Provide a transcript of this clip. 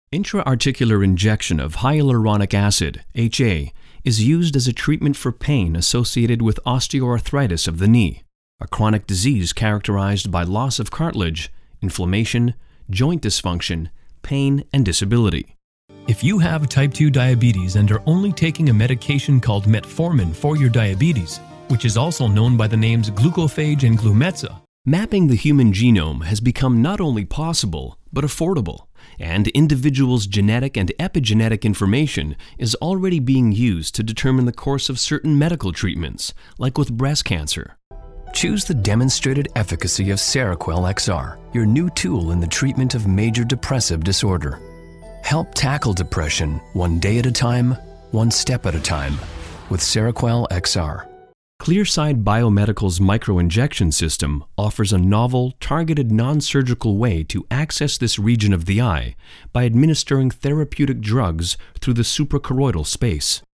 Intra-articular injection of hyaluronic acid, HA, is used as a treatment for pain associated with osteoarthritis of the knee, a chronic disease characterized by loss of cartilage, inflammation, joint dysfunction, pain, and disability. If you have type 2 diabetes and are only taking a medication called metformin for your diabetes, which is also known by the names glucophage and Glumetza, mapping the human genome has become not only possible, but affordable, and individuals' genetic and epigenetic information is already being used to determine the course of certain medical treatments, like with breast cancer. Choose the demonstrated efficacy of Seroquel XR, your new tool in the treatment of major depressive disorder. Help tackle depression one day at a time, one step at a time, with Seroquel XR. Clearside Biomedical's microinjection system offers a novel, targeted non-surgical way to access this region of the eye by administering therapeutic drugs through the suprachoroidal space.